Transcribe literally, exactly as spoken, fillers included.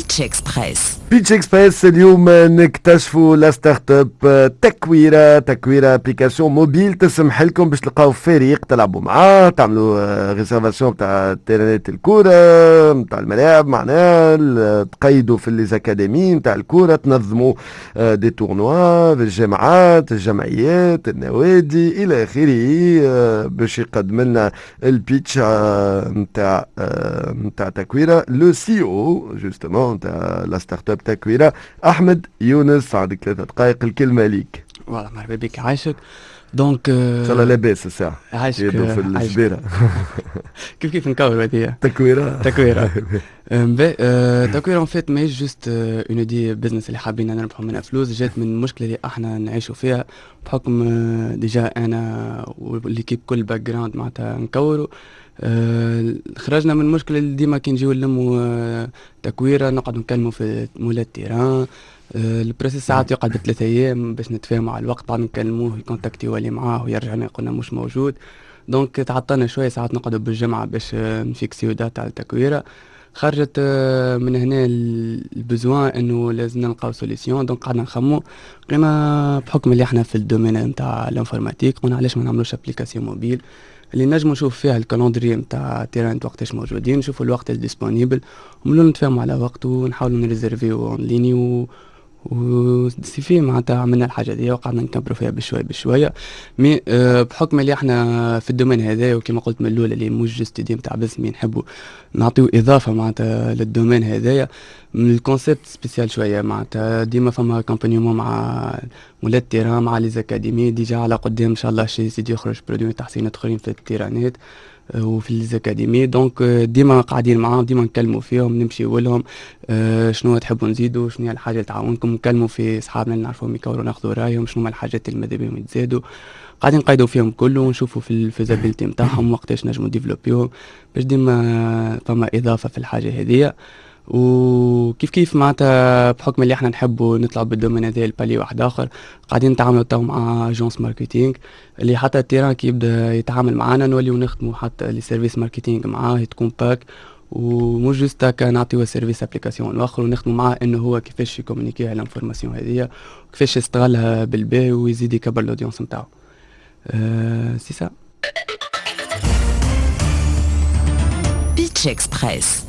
بيتش اكسبريس. بيتش اكسبريس اليوم نكتشفوا لا ستارت اب تكويرة تكويرة ابليكاسيون موبيل تسمح لكم باش تلقاو فريق تلعبوا معاه، تعملوا ريزرفاسيون تاع تيرانات الكورة تاع الملاعب معناها، تقيدوا في ليزاكاديمي تاع الكورة، تنظموا دي تورنوا في الجامعات الجمعيات النوادي الى اخره، باش يقدم لنا البيتش نتاع نتاع تكويرة لو سي او جوستومون نتاع لا ستارت اب تكويرة احمد يونس. عندك ثلاثة دقائق الكلمة ليك. والله مرحبا بك عايشك. دونك ان شاء الله لاباس الساعة عايشك يدو في الجبيرة. كيف كيف نكور هذه تكويرة تكويرة باهي. تكويرة ان فيت ماهيش جوست اون ايدي بزنس اللي حابين نربحوا منها فلوس، جات من مشكلة اللي احنا نعيشوا فيها بحكم ديجا انا والليكيب كل باك جراوند معناتها نكوروا. آه خرجنا من مشكلة اللي ديما كي نجيو نلموا آه تكويرة نقعدوا نكلموا في مولات تيران. آه البروسيس ساعات يقعد بثلاثة ايام باش نتفاهموا على الوقت، بعد نكلموه يكونتاكتي ولي معاه ويرجعنا يقولنا مش موجود. دونك تعطلنا شوية ساعات نقعدوا بالجمعة باش آه نفيكسيو داتا على التكويرة. خرجت آه من هنا البزوان انه لازم نلقاو سوليسيون. دونك قعدنا نخمو قينا بحكم اللي احنا في الدومين نتاع الانفورماتيك قلنا علاش ما نعملوش ابليكاسيون موبيل اللي نجموا نشوف فيها الكالندري نتاع تيران وقتاش موجودين، نشوفوا الوقت الديسپونيبل ونملو نتفاهموا على وقت ونحاولوا نريزيرفيو اون ليني و و سيفي معناتها عملنا الحاجه دي وقعدنا نكبروا فيها بشويه بشويه. مي أه بحكم اللي احنا في الدومين هذا وكما قلت من الاول اللي مش جست دي نتاع بزمي نحبوا نعطيو اضافه معناتها للدومين هذايا من الكونسيبت سبيسيال شويه معناتها ديما فما كومبانيون مع مولات تيران مع لي زاكاديمي ديجا على قدام ان شاء الله شي يزيد يخرج برودوي تحسينات اخرين في التيرانات وفي ليزاكاديمي. دونك ديما قاعدين معاهم ديما نكلموا فيهم نمشيو لهم أه شنو تحبوا نزيدوا شنو هي الحاجه اللي تعاونكم، نكلموا في اصحابنا اللي نعرفوهم يكوروا ناخذوا رايهم شنو هما الحاجات اللي ماذا بهم يتزادوا. قاعدين نقيدوا فيهم كله ونشوفوا في الفيزابيلتي نتاعهم وقتاش نجموا ديفلوبيوهم باش ديما فما اضافه في الحاجه هذه. وكيف كيف معناتها بحكم اللي احنا نحبوا نطلعوا بالدومين هذا البالي واحد اخر قاعدين نتعاملوا تو مع اجونس ماركتينغ اللي حتى التيران كي يبدا يتعامل معنا نوليو نخدموا حتى لي سيرفيس ماركتينغ معاه تكون باك ومش جوست هكا نعطيو سيرفيس ابليكاسيون اخر ونخدموا معاه انه هو كيفاش يكومونيكي على الانفورماسيون هذه وكيفاش يستغلها بالباهي ويزيد يكبر الاودينس نتاعو. أه سي سا. بيتش اكسبريس.